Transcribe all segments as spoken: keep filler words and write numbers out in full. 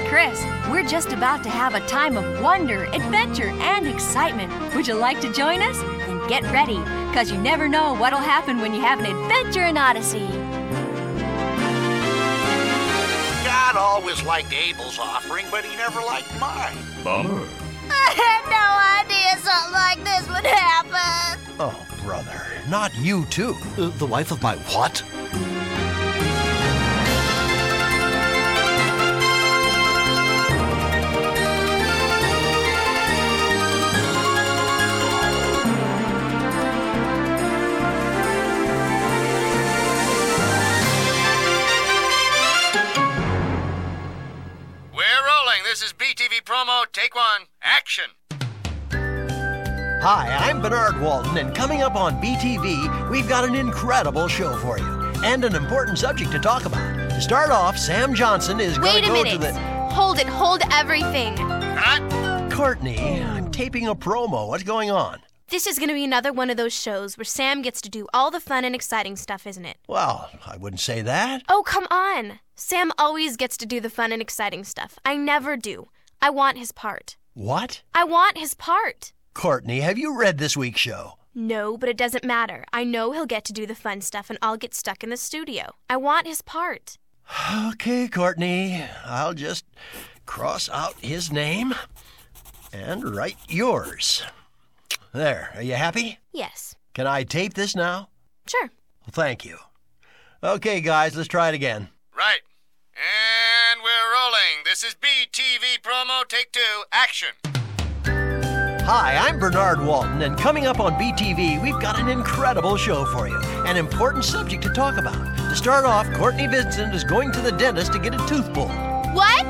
Chris. We're just about to have a time of wonder, adventure, and excitement. Would you like to join us? Then get ready, because you never know what'll happen when you have an adventure in Odyssey. God always liked Abel's offering, but he never liked mine. Bummer. I had no idea something like this would happen. Oh, brother, not you too. Uh, the wife of my what? This is B T V Promo, take one, action. Hi, I'm Bernard Walton, and coming up on B T V, we've got an incredible show for you, and an important subject to talk about. To start off, Sam Johnson is going to go minute. to the... Hold it, hold everything. Cut. Courtney, I'm taping a promo. What's going on? This is going to be another one of those shows where Sam gets to do all the fun and exciting stuff, isn't it? Well, I wouldn't say that. Oh, come on. Sam always gets to do the fun and exciting stuff. I never do. I want his part. What? I want his part. Courtney, have you read this week's show? No, but it doesn't matter. I know he'll get to do the fun stuff and I'll get stuck in the studio. I want his part. Okay, Courtney. I'll just cross out his name and write yours. There. Are you happy? Yes. Can I tape this now? Sure. Well, thank you. Okay, guys, let's try it again. Right. And we're rolling. This is B T V Promo, take two, action. Hi, I'm Bernard Walton, and coming up on B T V, we've got an incredible show for you. An important subject to talk about. To start off, Courtney Vincent is going to the dentist to get a tooth pulled. What?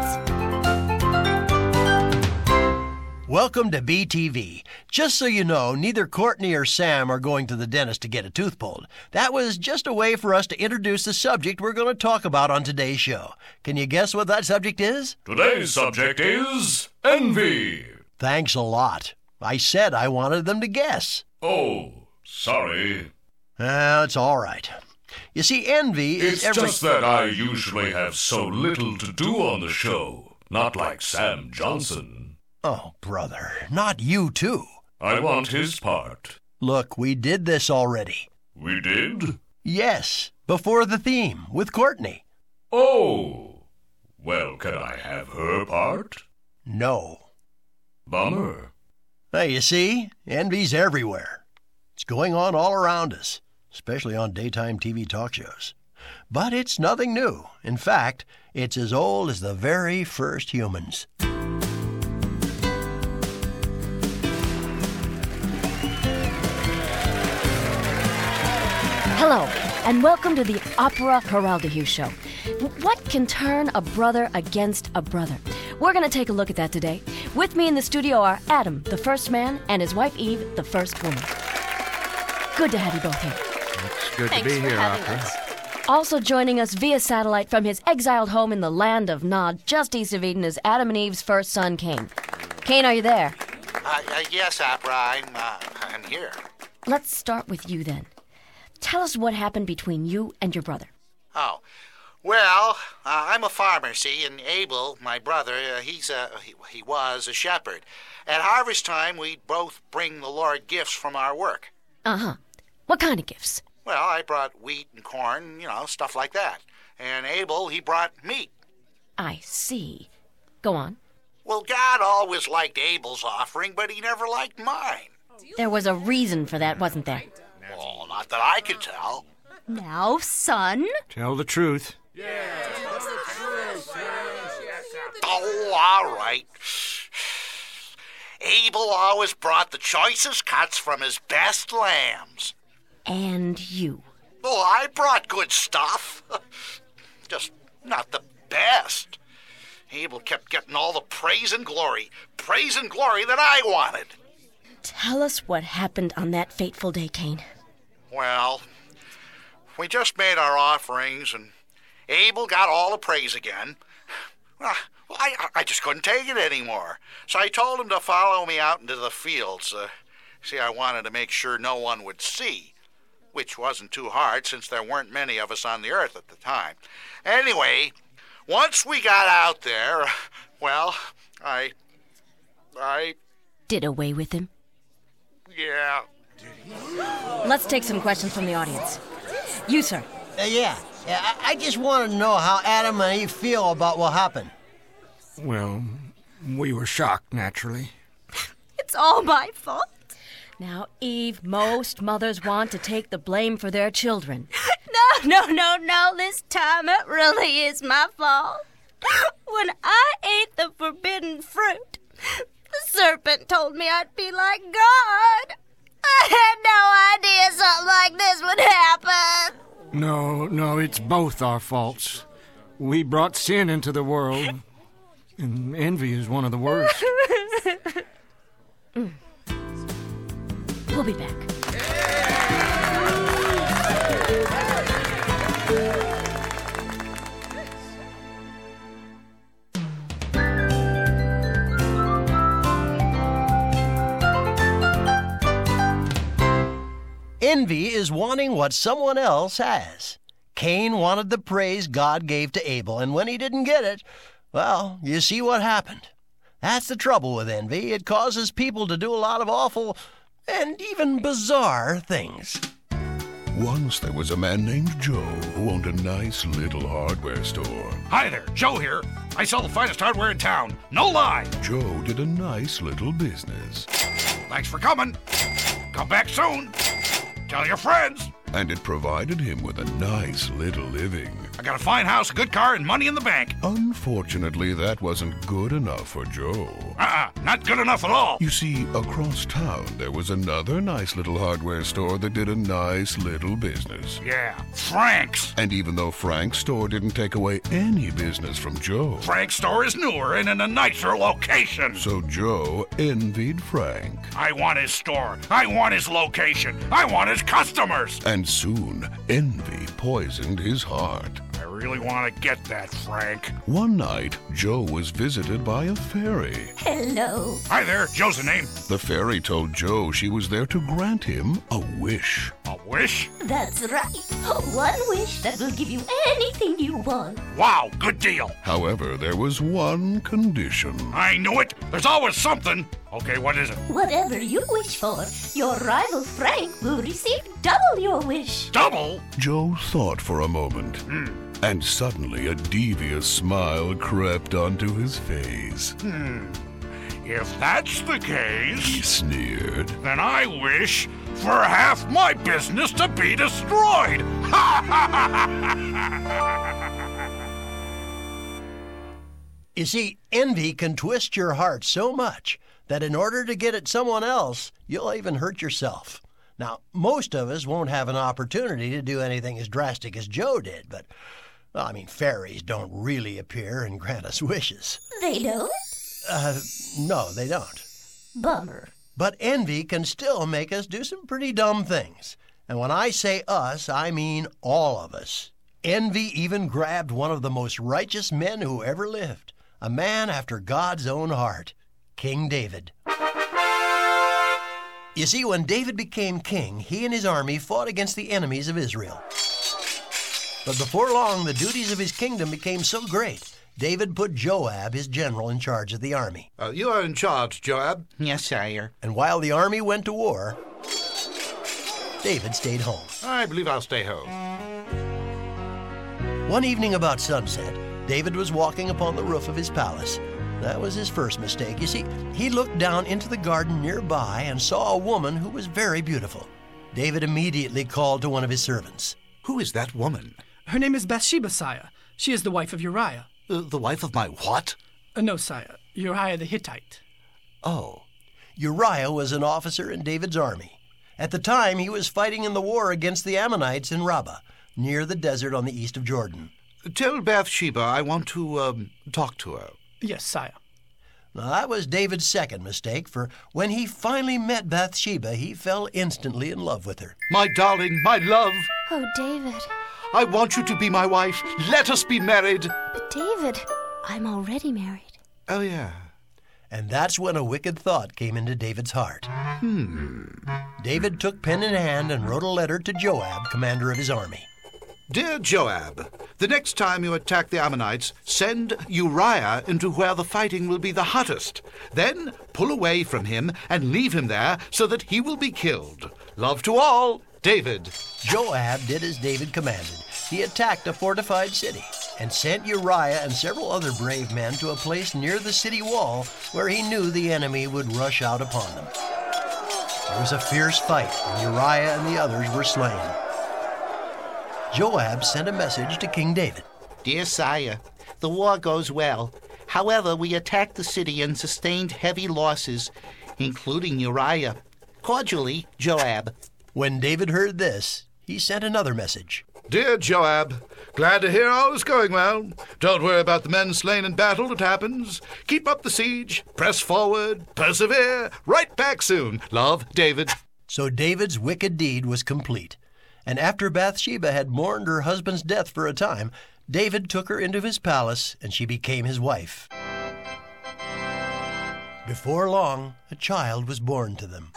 Welcome to B T V. Just so you know, neither Courtney or Sam are going to the dentist to get a tooth pulled. That was just a way for us to introduce the subject we're going to talk about on today's show. Can you guess what that subject is? Today's subject is envy. Thanks a lot. I said I wanted them to guess. Oh, sorry. Uh, it's all right. You see, envy is It's every... just that I usually have so little to do on the show. Not like Sam Johnson. Oh, brother, not you too. I want his part. Look, we did this already. We did? Yes, before the theme, with Courtney. Oh. Well, can I have her part? No. Bummer. Hey, you see, envy's everywhere. It's going on all around us, especially on daytime T V talk shows. But it's nothing new. In fact, it's as old as the very first humans. Hello, and welcome to the Opera Geraldahue Show. What can turn a brother against a brother? We're going to take a look at that today. With me in the studio are Adam, the first man, and his wife Eve, the first woman. Good to have you both here. It's good Thanks to be for here, having Opera. us. Also joining us via satellite from his exiled home in the land of Nod, just east of Eden, is Adam and Eve's first son, Cain. Cain, are you there? Uh, uh, yes, Opera, I'm, uh, I'm here. Let's start with you then. Tell us what happened between you and your brother. Oh, well, uh, I'm a farmer, see, and Abel, my brother, uh, he's a, he, he was a shepherd. At harvest time, we'd both bring the Lord gifts from our work. Uh-huh. What kind of gifts? Well, I brought wheat and corn, you know, stuff like that. And Abel, he brought meat. I see. Go on. Well, God always liked Abel's offering, but he never liked mine. There was a reason for that, wasn't there? Well, not that I could tell. Now, son. Tell the truth. Oh, all right. Abel always brought the choicest cuts from his best lambs. And you. Oh, I brought good stuff. Just not the best. Abel kept getting all the praise and glory, praise and glory that I wanted. Tell us what happened on that fateful day, Cain. Well, we just made our offerings, and Abel got all the praise again. Well, I, I just couldn't take it anymore. So I told him to follow me out into the fields. Uh, see, I wanted to make sure no one would see, which wasn't too hard since there weren't many of us on the earth at the time. Anyway, once we got out there, well, I... I... Did away with him? Yeah. Let's take some questions from the audience. You, sir. Uh, yeah, yeah. I, I just want to know how Adam and Eve feel about what happened. Well, we were shocked, naturally. It's all my fault. Now, Eve, most mothers want to take the blame for their children. No, no, no, no. This time it really is my fault. When I ate the forbidden fruit, the serpent told me I'd be like God. I had no idea something like this would happen. No, no, it's both our faults. We brought sin into the world, and envy is one of the worst. mm. We'll be back. Envy is wanting what someone else has. Cain wanted the praise God gave to Abel, and when he didn't get it, well, you see what happened. That's the trouble with envy. It causes people to do a lot of awful and even bizarre things. Once there was a man named Joe who owned a nice little hardware store. Hi there, Joe here. I sell the finest hardware in town. No lie. Joe did a nice little business. Thanks for coming. Come back soon. Tell your friends. And it provided him with a nice little living. I got a fine house, a good car, and money in the bank. Unfortunately, that wasn't good enough for Joe. Uh-uh, not good enough at all. You see, across town, there was another nice little hardware store that did a nice little business. Yeah, Frank's. And even though Frank's store didn't take away any business from Joe, Frank's store is newer and in a nicer location. So Joe envied Frank. I want his store. I want his location. I want his customers. And soon, envy poisoned his heart. I really want to get that, Frank. One night, Joe was visited by a fairy. Hello. Hi there, Joe's the name. The fairy told Joe she was there to grant him a wish. A wish? That's right. One wish that will give you anything you want. Wow, good deal. However, there was one condition. I knew it. There's always something. Okay, what is it? Whatever you wish for, your rival Frank will receive double your wish. Double? Joe thought for a moment. Hmm. And suddenly a devious smile crept onto his face. Hmm. If that's the case, he sneered, then I wish for half my business to be destroyed. You see, envy can twist your heart so much that in order to get at someone else, you'll even hurt yourself. Now, most of us won't have an opportunity to do anything as drastic as Joe did, but, well, I mean, fairies don't really appear and grant us wishes. They don't? Uh, no, they don't. Bummer. But envy can still make us do some pretty dumb things. And when I say us, I mean all of us. Envy even grabbed one of the most righteous men who ever lived, a man after God's own heart, King David. You see, when David became king, he and his army fought against the enemies of Israel. But before long, the duties of his kingdom became so great, David put Joab, his general, in charge of the army. Uh, you are in charge, Joab. Yes, sire. And while the army went to war, David stayed home. I believe I'll stay home. One evening about sunset, David was walking upon the roof of his palace. That was his first mistake. You see, he looked down into the garden nearby and saw a woman who was very beautiful. David immediately called to one of his servants. Who is that woman? Her name is Bathsheba, sire. She is the wife of Uriah. Uh, the wife of my what? Uh, no, sire. Uriah the Hittite. Oh. Uriah was an officer in David's army. At the time, he was fighting in the war against the Ammonites in Rabbah, near the desert on the east of Jordan. Tell Bathsheba I want to um, talk to her. Yes, sire. Now, that was David's second mistake, for when he finally met Bathsheba, he fell instantly in love with her. My darling, my love. Oh, David. I want you to be my wife. Let us be married. But, David, I'm already married. Oh, yeah. And that's when a wicked thought came into David's heart. Hmm. David took pen in hand and wrote a letter to Joab, commander of his army. Dear Joab, the next time you attack the Ammonites, send Uriah into where the fighting will be the hottest. Then pull away from him and leave him there so that he will be killed. Love to all, David. Joab did as David commanded. He attacked a fortified city and sent Uriah and several other brave men to a place near the city wall where he knew the enemy would rush out upon them. There was a fierce fight, and Uriah and the others were slain. Joab sent a message to King David. Dear sire, the war goes well. However, we attacked the city and sustained heavy losses, including Uriah. Cordially, Joab. When David heard this, he sent another message. Dear Joab, glad to hear all is going well. Don't worry about the men slain in battle. It happens. Keep up the siege. Press forward. Persevere. Right back soon. Love, David. So David's wicked deed was complete. And after Bathsheba had mourned her husband's death for a time, David took her into his palace, and she became his wife. Before long, a child was born to them.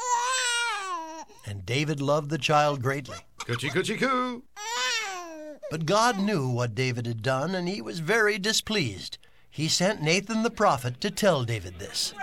And David loved the child greatly. Coochie, coochie, coo. But God knew what David had done, and he was very displeased. He sent Nathan the prophet to tell David this.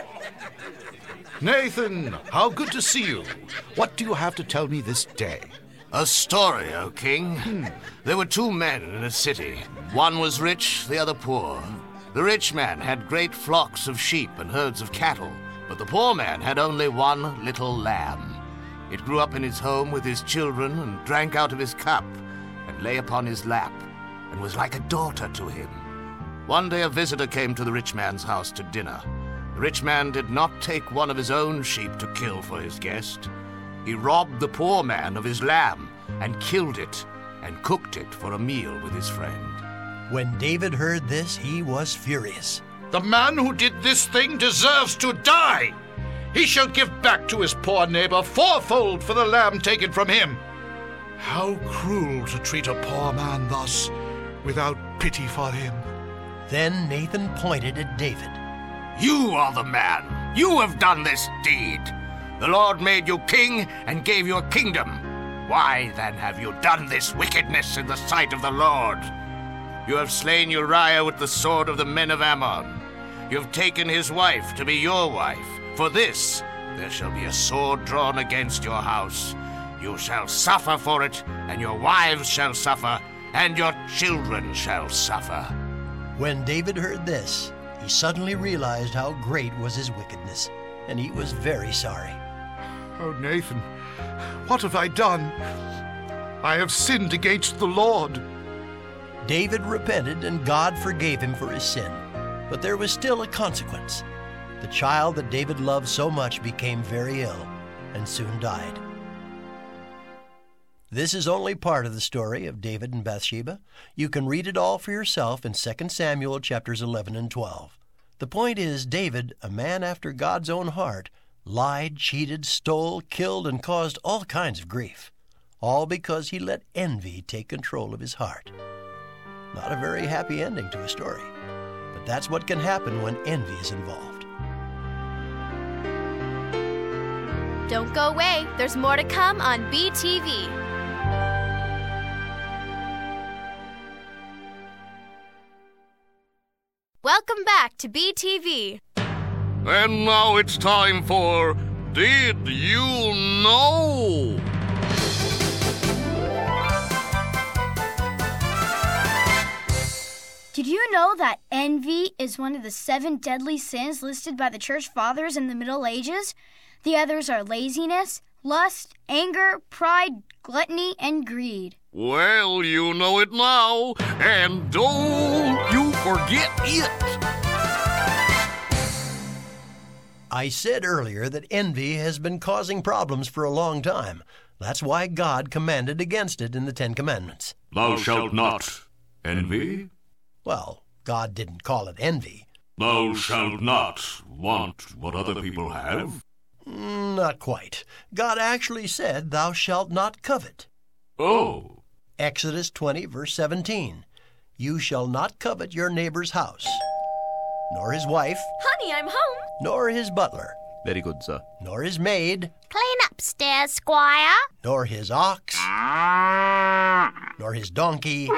Nathan, how good to see you. What do you have to tell me this day? A story, O king. Hmm. There were two men in a city. One was rich, the other poor. The rich man had great flocks of sheep and herds of cattle, but the poor man had only one little lamb. It grew up in his home with his children and drank out of his cup and lay upon his lap and was like a daughter to him. One day a visitor came to the rich man's house to dinner. The rich man did not take one of his own sheep to kill for his guest. He robbed the poor man of his lamb and killed it and cooked it for a meal with his friend. When David heard this, he was furious. The man who did this thing deserves to die. He shall give back to his poor neighbor fourfold for the lamb taken from him. How cruel to treat a poor man thus, without pity for him. Then Nathan pointed at David. You are the man. You have done this deed. The Lord made you king and gave you a kingdom. Why then have you done this wickedness in the sight of the Lord? You have slain Uriah with the sword of the men of Ammon. You have taken his wife to be your wife. For this there shall be a sword drawn against your house. You shall suffer for it, and your wives shall suffer, and your children shall suffer. When David heard this, he suddenly realized how great was his wickedness, and he was very sorry. Oh, Nathan, what have I done? I have sinned against the Lord. David repented, and God forgave him for his sin. But there was still a consequence. The child that David loved so much became very ill and soon died. This is only part of the story of David and Bathsheba. You can read it all for yourself in Second Samuel chapters eleven and twelve. The point is, David, a man after God's own heart, lied, cheated, stole, killed, and caused all kinds of grief, all because he let envy take control of his heart. Not a very happy ending to a story, but that's what can happen when envy is involved. Don't go away. There's more to come on B T V. Welcome back to B T V. And now it's time for Did You Know? Did you know that envy is one of the seven deadly sins listed by the Church Fathers in the Middle Ages? The others are laziness, lust, anger, pride, gluttony, and greed. Well, you know it now, and don't you forget it. I said earlier that envy has been causing problems for a long time. That's why God commanded against it in the Ten Commandments. Thou shalt not envy? Well, God didn't call it envy. Thou shalt not want what other people have? Not quite. God actually said, thou shalt not covet. Oh. Exodus twenty, verse seventeen. You shall not covet your neighbor's house, nor his wife. Honey, I'm home. Nor his butler. Very good, sir. Nor his maid. Clean up. upstairs, Squire. Nor his ox, nor his donkey,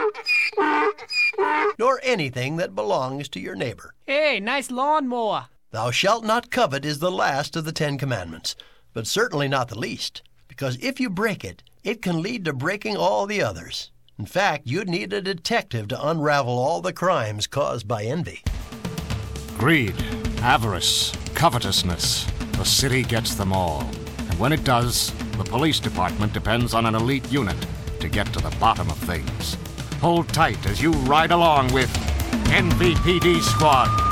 nor anything that belongs to your neighbor. Hey, nice lawnmower. Thou shalt not covet is the last of the Ten Commandments, but certainly not the least, because if you break it, it can lead to breaking all the others. In fact, you'd need a detective to unravel all the crimes caused by envy. Greed, avarice, covetousness. The city gets them all. And when it does, the police department depends on an elite unit to get to the bottom of things. Hold tight as you ride along with N V P D Squad.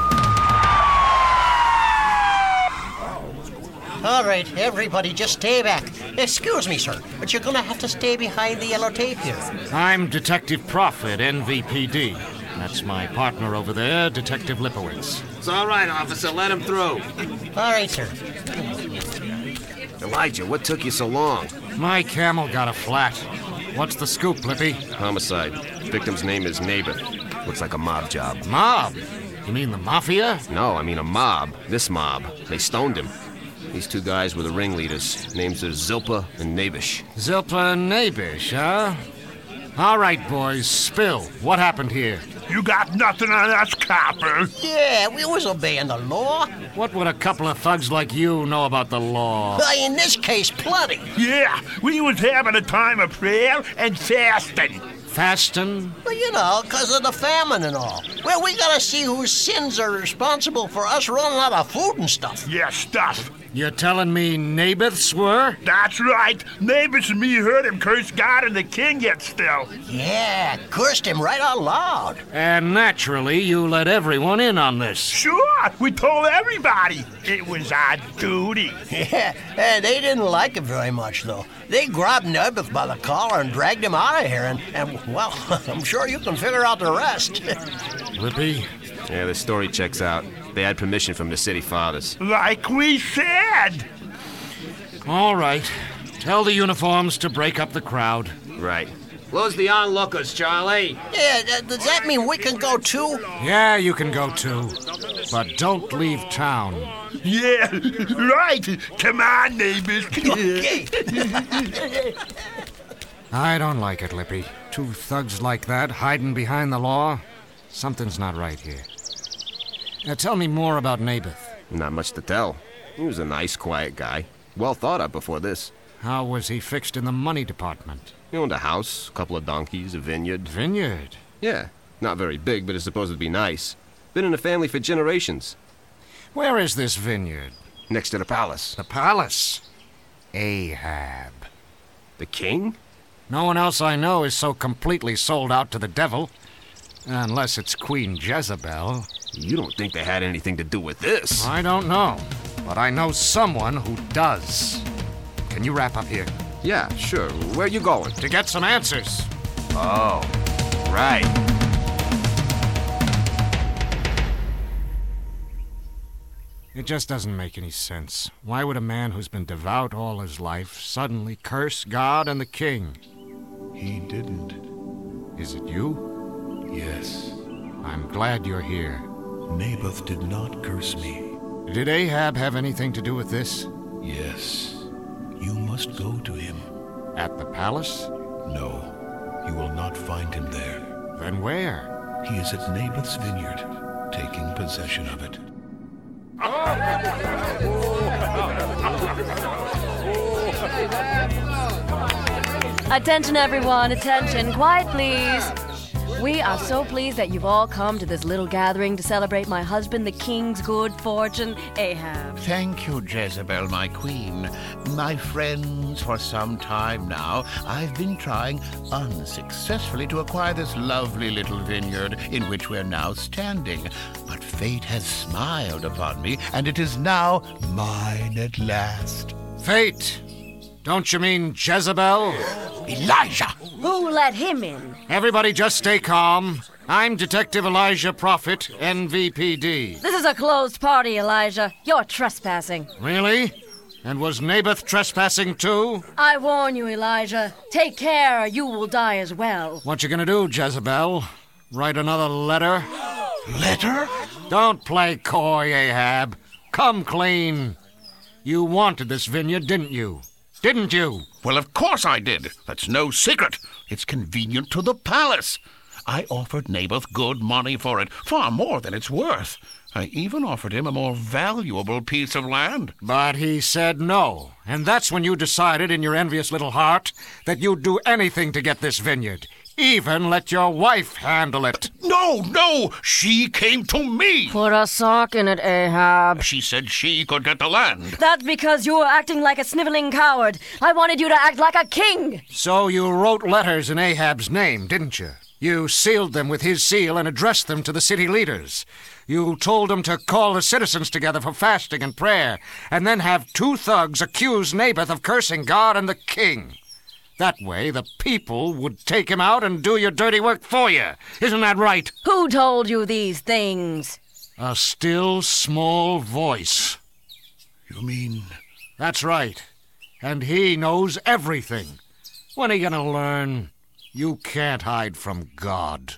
All right, everybody, just stay back. Excuse me, sir, but you're going to have to stay behind the yellow tape here. I'm Detective Prophet, N V P D. That's my partner over there, Detective Lipowitz. It's all right, officer. Let him through. All right, sir. Elijah, what took you so long? My camel got a flat. What's the scoop, Lippy? Homicide. Victim's name is Naboth. Looks like a mob job. Mob? You mean the mafia? No, I mean a mob. This mob. They stoned him. These two guys were the ringleaders. Names are Zilpa and Nabish. Zilpa and Nabish, huh? All right, boys, spill. What happened here? You got nothing on us, copper. Yeah, we was obeying the law. What would a couple of thugs like you know about the law? Uh, in this case, plenty. Yeah, we was having a time of prayer and fasting. Fasting? Well, you know, because of the famine and all. Well, we gotta see whose sins are responsible for us running out of food and stuff. Yeah, stuff. You're telling me Naboth's were? That's right. Neighbors and me heard him curse God and the king yet still. Yeah, cursed him right out loud. And naturally, you let everyone in on this. Sure, we told everybody. It was our duty. Yeah, and they didn't like it very much, though. They grabbed Naboth by the collar and dragged him out of here, and, and well, I'm sure you can figure out the rest. Lippy? Yeah, the story checks out. They had permission from the city fathers. Like we said. All right. Tell the uniforms to break up the crowd. Right. Close the onlookers, Charlie. Yeah, uh, does that mean we can go too? Yeah, you can go too. But don't leave town. Yeah, right. Come on, neighbors. Okay. I don't like it, Lippy. Two thugs like that hiding behind the law. Something's not right here. Now tell me more about Naboth. Not much to tell. He was a nice, quiet guy. Well thought of before this. How was he fixed in the money department? He owned a house, a couple of donkeys, a vineyard. Vineyard? Yeah. Not very big, but it's supposed to be nice. Been in the family for generations. Where is this vineyard? Next to the palace. The palace? Ahab. The king? No one else I know is so completely sold out to the devil. Unless it's Queen Jezebel. You don't think they had anything to do with this? I don't know. But I know someone who does. Can you wrap up here? Yeah, sure. Where are you going? To get some answers. Oh, right. It just doesn't make any sense. Why would a man who's been devout all his life suddenly curse God and the king? He didn't. Is it you? Yes. I'm glad you're here. Naboth did not curse me. Did Ahab have anything to do with this? Yes. You must go to him. At the palace? No. You will not find him there. Then where? He is at Naboth's vineyard, taking possession of it. Attention, everyone. Attention. Quiet, please. We are so pleased that you've all come to this little gathering to celebrate my husband, the king's good fortune, Ahab. Thank you, Jezebel, my queen. My friends, for some time now, I've been trying unsuccessfully to acquire this lovely little vineyard in which we're now standing. But fate has smiled upon me, and it is now mine at last. Fate? Don't you mean Jezebel? Elijah! Who let him in? Everybody just stay calm. I'm Detective Elijah Prophet, N V P D. This is a closed party, Elijah. You're trespassing. Really? And was Naboth trespassing too? I warn you, Elijah. Take care or you will die as well. What you gonna do, Jezebel? Write another letter? Letter? Don't play coy, Ahab. Come clean. You wanted this vineyard, didn't you? didn't you? Well, of course I did. That's no secret. It's convenient to the palace. I offered Naboth good money for it, far more than it's worth. I even offered him a more valuable piece of land. But he said no, and that's when you decided in your envious little heart that you'd do anything to get this vineyard. Even let your wife handle it. No, no! She came to me! Put a sock in it, Ahab. She said she could get the land. That's because you were acting like a sniveling coward. I wanted you to act like a king. So you wrote letters in Ahab's name, didn't you? You sealed them with his seal and addressed them to the city leaders. You told them to call the citizens together for fasting and prayer, and then have two thugs accuse Naboth of cursing God and the king. That way, the people would take him out and do your dirty work for you. Isn't that right? Who told you these things? A still, small voice. You mean... That's right. And he knows everything. When are you gonna learn? You can't hide from God.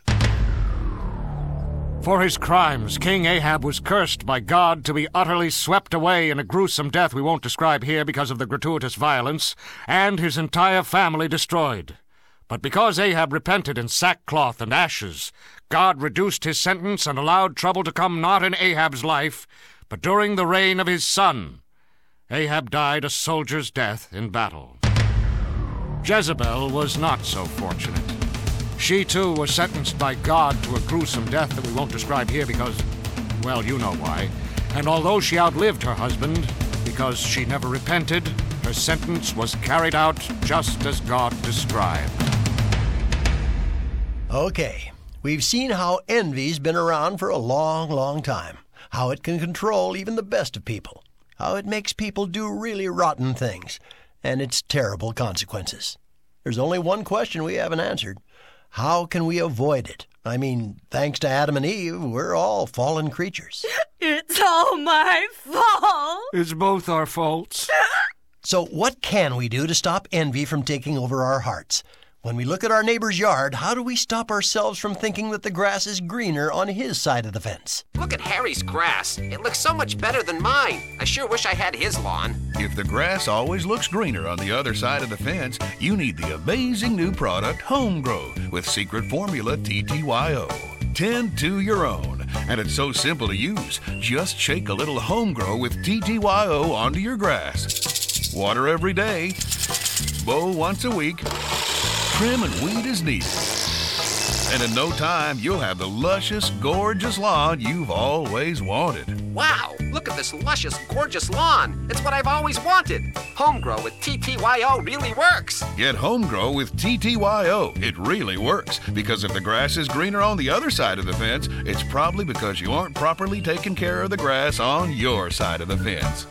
For his crimes, King Ahab was cursed by God to be utterly swept away in a gruesome death we won't describe here because of the gratuitous violence, and his entire family destroyed. But because Ahab repented in sackcloth and ashes, God reduced his sentence and allowed trouble to come not in Ahab's life, but during the reign of his son. Ahab died a soldier's death in battle. Jezebel was not so fortunate. She, too, was sentenced by God to a gruesome death that we won't describe here because, well, you know why. And although she outlived her husband, because she never repented, her sentence was carried out just as God described. Okay, we've seen how envy's been around for a long, long time. How it can control even the best of people. How it makes people do really rotten things. And its terrible consequences. There's only one question we haven't answered. How can we avoid it? I mean, thanks to Adam and Eve, we're all fallen creatures. It's all my fault. It's both our faults. So what can we do to stop envy from taking over our hearts? When we look at our neighbor's yard, how do we stop ourselves from thinking that the grass is greener on his side of the fence? Look at Harry's grass. It looks so much better than mine. I sure wish I had his lawn. If the grass always looks greener on the other side of the fence, you need the amazing new product Home Grow with secret formula T T Y O. Tend to your own. And it's so simple to use. Just shake a little Home Grow with T T Y O onto your grass. Water every day. Mow once a week. Trim and weed as needed. And in no time, you'll have the luscious, gorgeous lawn you've always wanted. Wow, look at this luscious, gorgeous lawn. It's what I've always wanted. Home Grow with T T Y O really works. Get Home Grow with T T Y O. It really works, because if the grass is greener on the other side of the fence, it's probably because you aren't properly taking care of the grass on your side of the fence.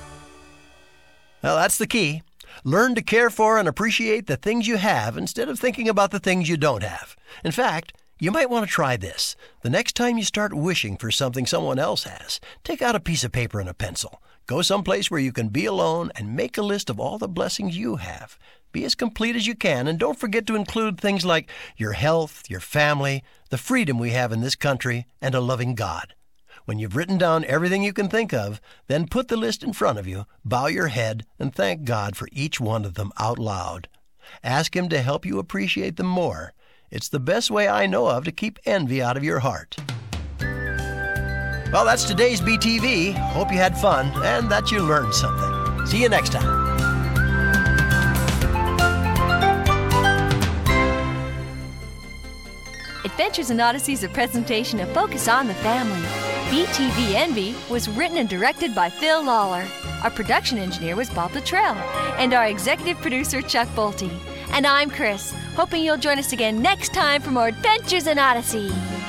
Well, that's the key. Learn to care for and appreciate the things you have instead of thinking about the things you don't have. In fact, you might want to try this. The next time you start wishing for something someone else has, take out a piece of paper and a pencil. Go someplace where you can be alone and make a list of all the blessings you have. Be as complete as you can, and don't forget to include things like your health, your family, the freedom we have in this country, and a loving God. When you've written down everything you can think of, then put the list in front of you, bow your head, and thank God for each one of them out loud. Ask Him to help you appreciate them more. It's the best way I know of to keep envy out of your heart. Well, that's today's B T V. Hope you had fun and that you learned something. See you next time. Adventures in Odyssey is a presentation of Focus on the Family. B T V Envy was written and directed by Phil Lawler. Our production engineer was Bob Luttrell, and our executive producer, Chuck Bolte. And I'm Chris, hoping you'll join us again next time for more Adventures in Odyssey.